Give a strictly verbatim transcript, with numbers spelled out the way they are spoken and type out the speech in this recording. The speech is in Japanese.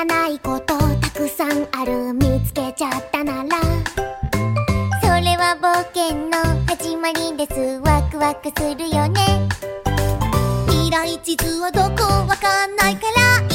らないことたくさんある、見つけちゃったならそれは冒険の始まりです。ワクワクするよね。未来地図はどこわかんないから